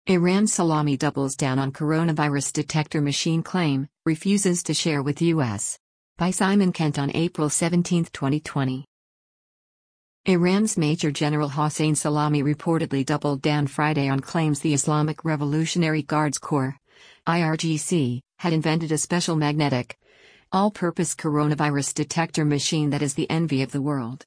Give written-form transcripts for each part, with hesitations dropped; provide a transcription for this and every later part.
Iran's Salami doubles down on coronavirus detector machine claim, refuses to share with U.S. By Simon Kent on April 17, 2020. Iran's Major General Hossein Salami reportedly doubled down Friday on claims the Islamic Revolutionary Guards Corps, IRGC, had invented a special magnetic, all-purpose coronavirus detector machine that is the envy of the world.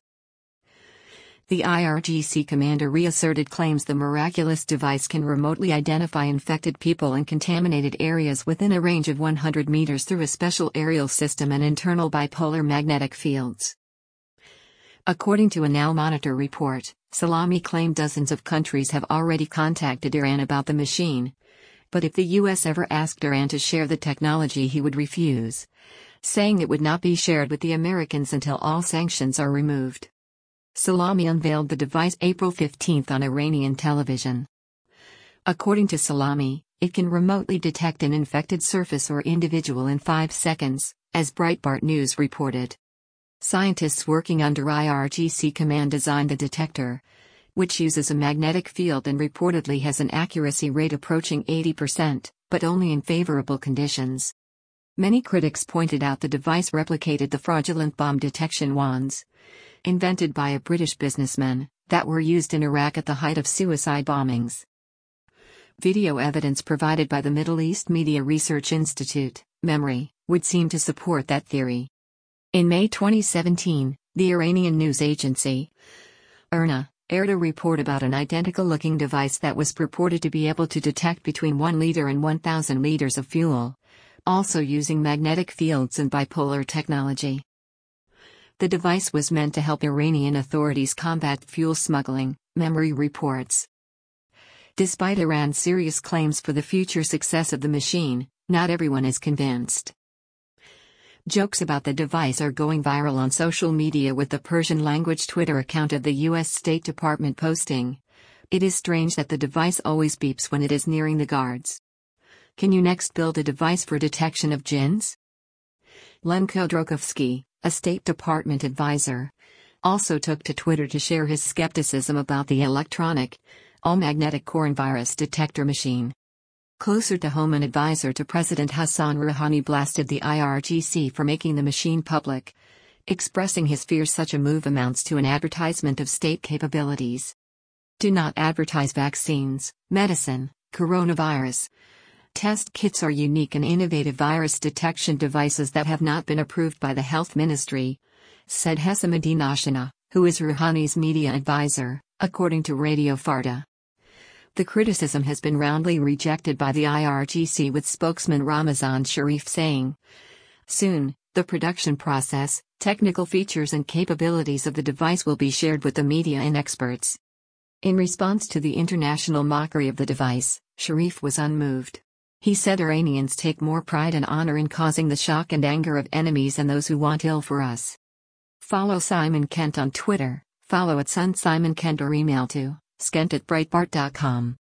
The IRGC commander reasserted claims the miraculous device can remotely identify infected people in contaminated areas within a range of 100 meters through a special aerial system and internal bipolar magnetic fields. According to a Now Monitor report, Salami claimed dozens of countries have already contacted Iran about the machine. But if the U.S. ever asked Iran to share the technology, he would refuse, saying it would not be shared with the Americans until all sanctions are removed. Salami unveiled the device April 15 on Iranian television. According to Salami, it can remotely detect an infected surface or individual in 5 seconds, as Breitbart News reported. Scientists working under IRGC command designed the detector, which uses a magnetic field and reportedly has an accuracy rate approaching 80%, but only in favorable conditions. Many critics pointed out the device replicated the fraudulent bomb detection wands, invented by a British businessman, that were used in Iraq at the height of suicide bombings. Video evidence provided by the Middle East Media Research Institute, MEMRI, would seem to support that theory. In May 2017, the Iranian news agency, IRNA, aired a report about an identical-looking device that was purported to be able to detect between 1 liter and 1,000 liters of fuel, also using magnetic fields and bipolar technology. The device was meant to help Iranian authorities combat fuel smuggling, MEMRI reports. Despite Iran's serious claims for the future success of the machine, not everyone is convinced. Jokes about the device are going viral on social media, with the Persian-language Twitter account of the U.S. State Department posting, "It is strange that the device always beeps when it is nearing the guards. Can you next build a device for detection of jinns?" Len Khodorkovsky, a State Department advisor, also took to Twitter to share his skepticism about the electronic, all-magnetic coronavirus detector machine. Closer to home, an advisor to President Hassan Rouhani blasted the IRGC for making the machine public, expressing his fears such a move amounts to an advertisement of state capabilities. Do not advertise vaccines, medicine, coronavirus. Test kits are unique and innovative virus detection devices that have not been approved by the Health Ministry, said Hessamadi Nashina, who is Rouhani's media advisor, according to Radio Farda. The criticism has been roundly rejected by the IRGC, with spokesman Ramazan Sharif saying, "Soon, the production process, technical features and capabilities of the device will be shared with the media and experts." In response to the international mockery of the device, Sharif was unmoved. He said Iranians take more pride and honor in causing the shock and anger of enemies and those who want ill for us. Follow Simon Kent on Twitter, follow @SunSimonKent or email to skent@breitbart.com.